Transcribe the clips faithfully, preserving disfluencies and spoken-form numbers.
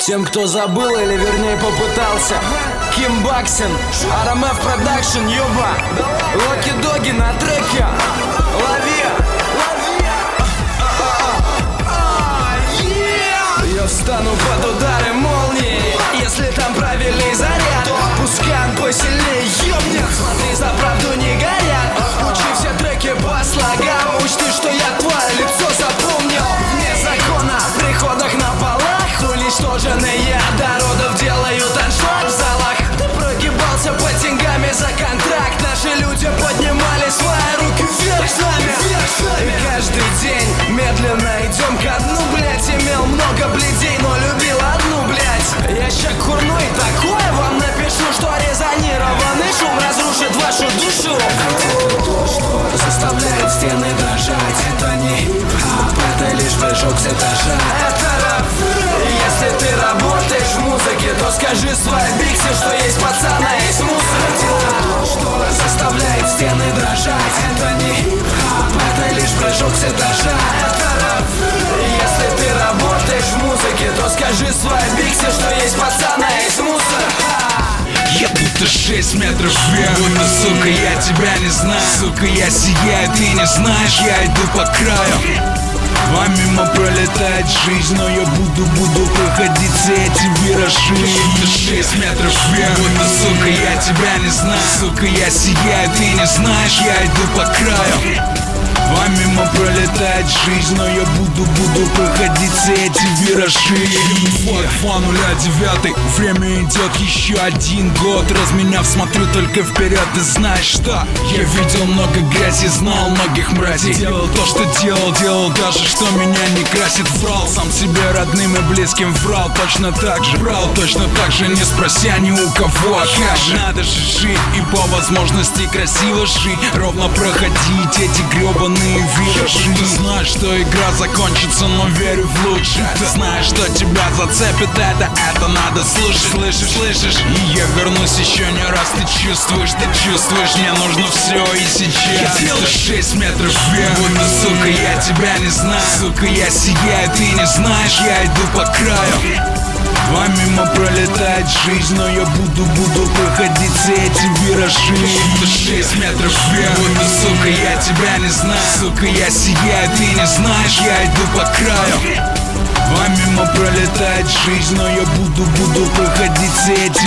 Тем, кто забыл или вернее попытался. Ким Баксин, ар эм эф Production, ёба. Локи Доги на треке. Лови. Я встану под удары молнии. Если там правильный заряд, то пускай он посильнее ёбнет. Смотри, за правду не горят. Учи все треки по слогам. Учти, что я твое лицо запомнил. Вне закона, в приходах на полах. Уничтоженные до родов делают аншлаг в залах. Ты прогибался под деньгами за контракт. Наши люди поднимали свои руки вверх с нами. И каждый день медленно идем ко дну, блять. Имел много бледей, но любил одну, блять. Я ща курной такое вам напишу, что резонированный шум разрушит вашу душу. То, что заставляет стены дрожать, это не хип-хоп, это лишь прыжок с этажа. Это рэп. Если ты работаешь в музыке, то скажи своей биксе, что есть пацан, а есть мусор. То, что заставляет стены дрожать, это не хип-хоп, это лишь прыжок с этажа. Это рэп. Если ты работаешь в музыке, то скажи своей биксе, что есть пацан, а есть мусор. Я будто шесть метров вверх, будто, сука, я тебя не знаю. Сука, я сияю, ты не знаешь, я иду по краю. А мимо пролетает жизнь, но я буду, буду проходить все эти виражи. Будто шесть метров вверх, будто, сука, я тебя не знаю. Сука, я сияю, ты не знаешь, я иду по краю. А мимо пролетает жизнь, но я буду, буду проходить все эти виражи. Вот два нуля девятый, время идет еще один год. Разменяв, смотрю только вперед, и знаешь что? Я видел много грязи, знал многих мразей. Делал то, что делал, делал даже, что меня не красит. Врал сам себе родным и близким, врал точно так же. Брал точно так же, не спрося ни у кого, а как же. Надо же жить и по возможности красиво жить. Ровно проходить эти гребаные виражи. Ты знаешь, что игра закончится, но верю в лучшее. Ты знаешь, что тебя зацепит, это, это надо слушать. Слышишь, слышишь? И я вернусь еще не раз. Ты чувствуешь, ты чувствуешь, мне нужно все и сейчас. Будто шесть метров вверх, будто, сука, я тебя не знаю. Сука, я сияю, ты не знаешь, я иду по краю. А мимо пролетает жизнь, но я буду, буду проходить все эти виражи. Будто шесть метров вверх, будто, сука, я тебя не знаю. Сука, я сияю, ты не знаешь, я иду по краю. А мимо пролетает жизнь, но я буду, буду проходить все эти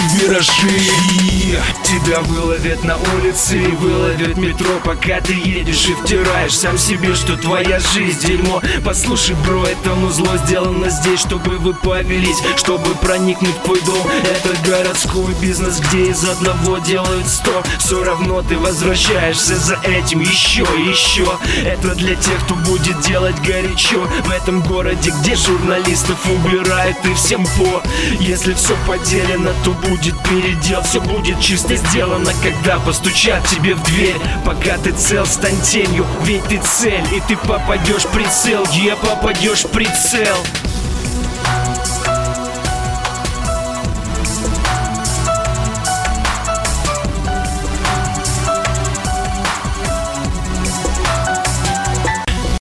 виражи. Тебя выловят на улице и выловят метро, пока ты едешь и втираешь сам себе, что твоя жизнь дерьмо. Послушай, бро, это музло сделано здесь, чтобы вы повелись, чтобы проникнуть в твой дом. Это городской бизнес, где из одного делают сто. Все равно ты возвращаешься за этим еще и еще. Это для тех, кто будет делать горячо в этом городе, где журналистов убирают и всем по. Если все поделено, то будет передел. Все будет чисто сделано, когда постучат тебе в дверь. Пока ты цел, стань тенью, ведь ты цель, и ты попадешь в прицел. Я попадешь в прицел.